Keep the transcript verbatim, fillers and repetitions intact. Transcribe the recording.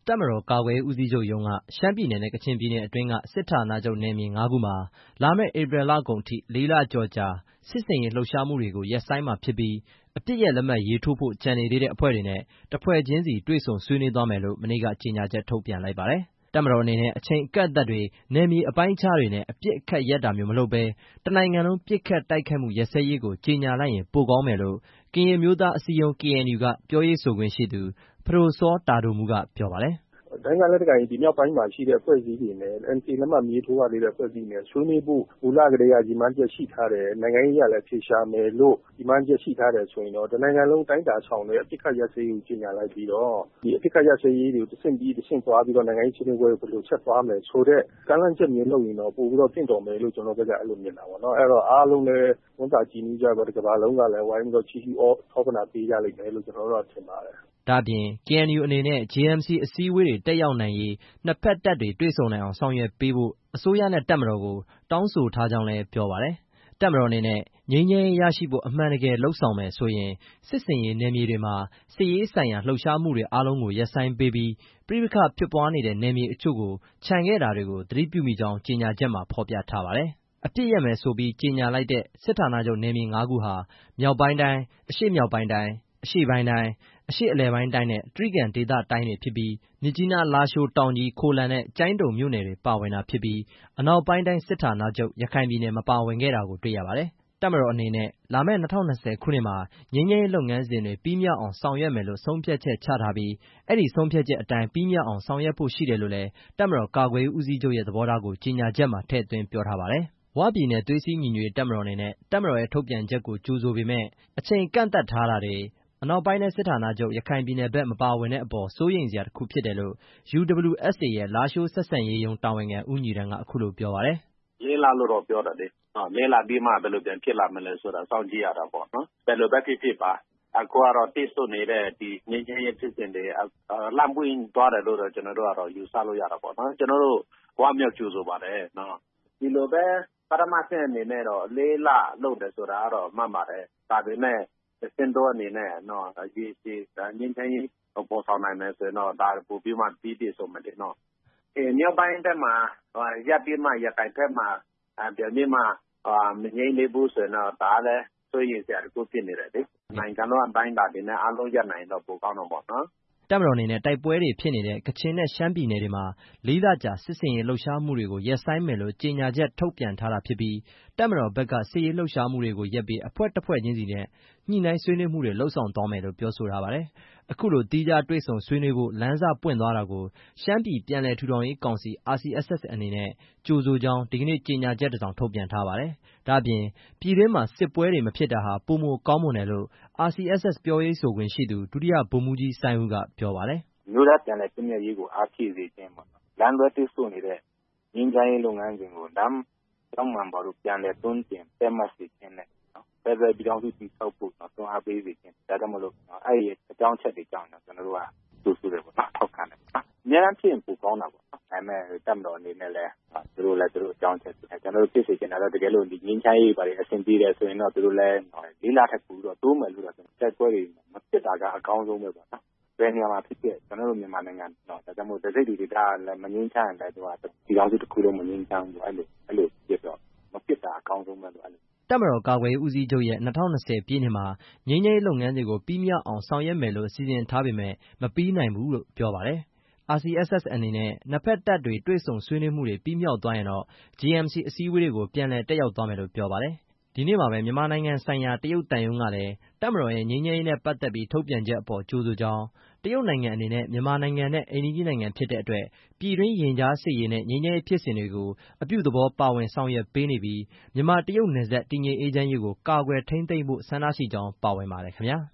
တပ်မတော်ကာကွယ်ရေးဦးစီးချုပ်ရုံးကရှမ်းပြည်နယ်နဲ့ကချင်ပြည်နယ်အတွင်းကစစ်ဌာနချုပ်နယ်မြေငါးခုမှာလာမယ့်ဧပြီလကုန်ထိလေးလကျော်ကြာစစ်ဆင်ရေးလှုပ်ရှားမှုတွေကိုရပ်ဆိုင်းမှာဖြစ်ပြီးအပစ်ရပ်လက်မှတ်ရေးထိုးဖို့ကျန်နေသေးတဲ့အဖွဲ့တွေနဲ့တစ်ဖွဲ့ချင်းစီတွေ့ဆုံဆွေးနွေးသွားမယ်လို့မနေ့ကကြေညာချက်ထုတ်ပြန်လိုက်ပါတယ်။တပ်မတော်အနေနဲ့အချိန်အကန့်အသတ်တွေနယ်မြေအပိုင်းအခြားတွေနဲ့အပစ်အခတ်ရပ်တာမျိုးမလုပ်ဘဲတနိုင်ငံလုံးပစ်ခတ်တိုက်ခိုက်မှုရပ်စဲရေးကိုကြေညာလိုက်ရင်ပိုကောင်းမယ်လို့ကရင်အမျိုးသားအစည်းအရုံး K N U ကပြောရေးဆိုခွင့်ရှိသူဖဒိုစောတာဒိုမူးကပြောပါတယ်။တိုင်းကလက်နက်ကိုင်ဒီမြောက်ပိုင်းမှာရှိတဲ့အဖွဲ့အစည်းတွေနဲ့ N C A လက်မှတ်ရေးထိုးရသေးတဲ့အဖွဲ့အစည်းတွေနဲ့ဆွေးနွေးဖို့မူလကတည်းကရည်မှန်းချက်ရှိထားတယ်နိုင်ငံရေးအရလည်းဖြေရှာမယ်လို့ရည်မှန်းချက်ရှိထားတယ်ဆိုရင်တော့တနိုင်ငံလုံးတိုင်းတာဆောင်တဲ့အပစ်ခတ်ရပ်စဲရေးကိုကြေညာလိုက်ပြီးတော့ဒီအပစ်ခတ်ရပ်စဲရေးတွေကိုတစ်ဆင့်ပြီးတစ်ဆင့်သွားပြီးတော့နိုင်ငံရေးဆွေးနွေးပွဲကိုဘယ်လိုဆက်သွားမယ်ဆိုတဲ့ကမ်းလှမ်းချက်မျိုးလုပ်ရင်တော့ပို့ပြီးတော့တင့်တော်မယ်လို့ကျွန်တော်ဘက်ကအဲ့လိုမြင်တာပေါ့နော်အဲ့တော့အားလုံးလည်းဝန်တာကြည်နူးကြပါဒီကမ္ဘာလုံးကလည်းဝိုင်းပြီးတော့ချီးကျူးထောပနာပေးကြလိမ့်မယ်လို့ကျွန်တော်တို့ထင်ပါတယ်ဒါ့အပြင် K N U အနေနဲ့ J M C အစည်းအဝေးတွေတက်ရောက်နိုင်ရေးနှစ်ဖက်တပ်တွေတွေ့ဆုံနိုင်အောင်ဆောင်ရွက်ပေးဖို့အစိုးရနဲ့တပ်မတော်ကိုတောင်းဆိုထားကြောင်းလည်းပြောပါတယ်။တပ်မတော်အနေနဲ့ငြိမ်းချမ်းရေးရရှိဖို့အမှန်တကယ်လုပ်ဆောင်မယ်ဆိုရင်စစ်ဆင်ရေးနယ်မြေတွေမှာစစ်ရေးဆိုင်ရာလှုပ်ရှားမှုတွေအားလုံးကိုရပ်ဆိုင်းပေးပြီးပဋိပက္ခဖြစ်ပွားနေတဲ့နယ်မြေအချို့ကိုခြံခဲ့တာတွေကိုသတိပြုမိကြောင်းကြေညာချက်မှာဖော်ပြထားပါတယ်။အပစ်ရပ်မယ်ဆိုပြီးကြေညာလိုက်တဲ့စစ်ဌာနချုပ်နယ်မြေငါးခုဟာမြောက်ပိုင်းတိုင်းအရှေ့မြောက်ပိုင်းတိုင်းအရှေ့ပိုင်းတိုင်းအရှေ့အလယ်ပိုင်းတိုင်းနဲ့တြိဂံဒေသတိုင်းတွေဖြစ်ပြီးမြစ်ကြီးနားလားရှိုးတောင်ကြီးခိုလမ်နဲ့ကျိုင်းတုံမြို့နယ်တွေပါဝင်တာဖြစ်ပြီးအနောက်ပိုင်းတိုင်းစစ်ဌာနချုပ်ရခိုင်ပြည်နယ်မပါဝင်ခဲ့တာကိုတွေ့ရပါတယ်။တပ်မတော်အနေနဲ့လာမယ့်၂၀၂၀ခုနှစ်မှာငြိမ်းချမ်းရေးလုပ်ငန်းစဉ်တွေပြီးမြောက်အောင်ဆောင်ရွက်မယ်လို့ဆုံးဖြတ်ချက်ချထားပြီးအဲ့ဒီဆုံးဖြတ်ချက်အတိုင်းပြီးမြောက်အောင်ဆောင်ရွက်ဖို့ရှိတယ်လို့လည်းတပ်မတော်ကာကွယ်ရေးဦးစီးချုပ်ရဲ့သဘောထားကိုကြေညာချက်မှာထည့်သွင်းပြောထားပါတယ်။ဝပြည်နယ်သွေးစည်းညီညွတ်ရေးတပ်မတော်အနေနဲ့တပ်မတော်ရဲ့ထုတ်ပြန်ချက်ကိုကြိုဆိုပေမဲ့အချိန်ကန့်သတ်ထားတာတွေအနောက်ပိုင်းတိုင်းစစ်ဌာနချုပ်ရခိုင်ပြည်နယ်ဘက်မပါဝင်တဲ့အပေါ်စိုးရိမ်စရာတစ်ခုဖြစ်တယ်လို့ U W S A ရဲ့လားရှိုးဆက်ဆံရေးရုံးတာဝန်ခံဦးညီရန်ကအခုလိုပြောပါတယ်။လေးလာလို့တော့ပြောတယ်လေ။လေးလာပြီးမှဘယ်လိုပြန်ဖြစ်လာမလဲဆိုတာစောင့်ကြည့်ရတာပေါ့နော်။ဘယ်လိုပဲဖြစ်ဖြစ်ပါအခုကတော့တိစုနေတဲ့ဒီငင်းချင်းရဲ့ဖြစ်စဉ်တွေလမ်းပွင့်သွားတယ်လို့တော့ကျွန်တော်တို့ကတော့ယူဆလို့ရတာပေါ့နော်။ကျွန်တော်တို့ဝါမြောက်ကြိုးဆိုပါတယ်နော်။ဒီလိုပဲပထမဆင့်အနေနဲ့တော့လေးလလုပ်တယ်ဆိုတာကတော့မှန်ပါတယ်။ဒါပေမဲ့စင်တော့အနေနဲ့နော်ဒီဒီငင်းချင်းပေါ်ဆောင်နိုင်မယ်ဆိုတော့ဒါပို့ပြီးမှပြီးပြည့်စုံမယ်နော်။အဲမြောက်ပိုင်းတက်မှာရပ်ပြီးမှရခိုင်ဘက်မှာပြန်ပြီးမှမငြိမ်းလေးဘူးဆိုတော့ဒါလည်းဆိုရင်စရာတစ်ခုဖြစ်နေတယ်လေ။နိုင်ငံတော်အတိုင်းဒါတွေနဲ့အားလုံးရပ်နိုင်တော့ပိုကောင်းတော့ပေါ့နော်။တပ်မတော်အနေနဲ့တိုက်ပွဲတွေဖြစ်နေတဲ့ကချင်နဲ့ရှမ်းပြည်နယ်တွေမှာလေးလကြာစစ်ဆင်ရေးလှုပ်ရှားမှုတွေကိုရပ်ဆိုင်းမယ်လို့ကြေညာချက်ထုတ်ပြန်ထားတာဖြစ်ပြီးတပ်မတော်ဘက်ကစစ်ရေးလှုပ်ရှားမှုတွေကိုရပ်ပြီးအဖွဲ့တစ်ဖွဲ့ချင်းစီနဲ့ညှိနှိုင်းဆွေးနွေးမှုတွေလှုပ်ဆောင်သွားမယ်လို့ပြောဆိုထားပါတယ်။အခုလိုသီးခြားတွေ့ဆုံဆွေးနွေးဖို့လမ်းစပွင့်သွားတာကိုရှမ်းပြည်ပြန်လည်ထူထောင်ရေးကောင်စီ R C S S အနေနဲ့ကြိုဆိုကြောင်းဒီကနေ့ကြေညာချက်တစ်စောင်ထုတ်ပြန်ထားပါတယ်။ဒါ့အပြင်ပြည်တွင်းမှာစစ်ပွဲတွေမဖြစ်တာဟာပိုမိုကောင်းမွန်တယ်လို့ R C S S ပြောရေးဆိုခွင့်ရှိသူဒုတိယဗိုလ်မှူးကြီးစိုင်းဦးကပြောပါတယ်။မျိုးသားပြန်လည်ပြင်ပြရေးကိုအားဖြည့်စေခြင်းပေါ့နော်။လမ်းလွဲတိစုနေတဲ့ငင်းချိုင်းရေးလုပ်ငန်းစဉ်ကိုလမ်းကြောင်းမှန်ပါလို့ပြန်လည်တွန်းတင်တက်မှတ်စေခြင်းနဲ့နော်။ဖက်ဒရယ်ပြည်ထောင်စုတည်ဆောက်ဖို့နော်တွန်းအားပေးစေခြင်းဒါကြောင့်မလို့အဲ့ဒီအကြောင်းချက်တွေကြောင့်ကျွန်တော်တို့ကသူစုတယ်ပေါ့နော်ထောက်ခံတယ်နော်။အများအားဖြင့်ပိုကောင်းတာပေါ့နော်။ဒါပေမဲ့တပ်မတော်အနေနဲ့လည်းသူတို့လည်းသူတို့အကြောင်းချက်ကျွန်တော်တို့ဖြစ်စေချင်တာတော့တကယ်လို့ဒီငင်းချိုင်းရေးပါတယ်အဆင်ပြေတယ်ဆိုရင်တော့သူတို့လည်းလေးလထက်ပိုပြီးတော့တိုးမယ်လို့တော့တက်ပွဲတွေမဖြစ်တာကအကောင်းဆုံးပဲပေါ့နော်။ဘယ်နေရာမှာဖြစ်ဖြစ်ကျွန်တော်တို့မြန်မာနိုင်ငံတော့ဒါကြောင့်မို့တစိတ်တွေဒါလည်းမငင်းချမ်းတယ်သူကဒီကောင်းစုတစ်ခုလုံးမငင်းချမ်းဘူးအဲ့လိုအဲ့လိုဖြစ်တော့မဖြစ်တာအကောင်းဆုံးပဲလို့အဲ့လိုတပ်မတော်ကာကွယ်ရေးဦးစီးချုပ်ရဲ့၂၀၂၀ပြည့်နှစ်မှာငြိမ်းချမ်းရေးလုပ်ငန်းတွေကိုပြီးမြောက်အောင်ဆောင်ရွက်မယ်လို့စီစဉ်ထားပေမဲ့မပြီးနိုင်ဘူးလို့ပြောပါတယ်။ R C S S အနေနဲ့နှစ်ဖက်တပ်တွေတွေ့ဆုံဆွေးနွေးမှုတွေပြီးမြောက်သွားရင်တော့ J M C အစည်းအဝေးတွေကိုပြန်လည်တက်ရောက်သွားမယ်လို့ပြောပါတယ်။ဒီနေ့မှာပဲမြန်မာနိုင်ငံဆိုင်ရာတရုတ်သံရုံးကလည်းတပ်မတော်ရဲ့ငြိမ်းချမ်းရေးနဲ့ပတ်သက်ပြီးထုတ်ပြန်ချက်အပေါ်ကြိုဆိုကြောင်းတရုတ်နိုင်ငံအနေနဲ့မြန်မာနိုင်ငံနဲ့အိမ်နီးချင်းနိုင်ငံဖြစ်တဲ့အတွက်ပြည်တွင်းရင်ကြားစေ့ရေးနဲ့ငြိမ်းချမ်းရေးဖြစ်စဉ်တွေကိုအပြုသဘောပါဝင်ဆောင်ရွက်ပေးနေပြီးမြန်မာတရုတ်နယ်စပ်တည်ငြိမ်အေးချမ်းရေးကိုကာကွယ်ထိန်းသိမ်းဖို့ဆန္ဒရှိကြောင်းပါဝင်ပါတယ်ခင်ဗျာ။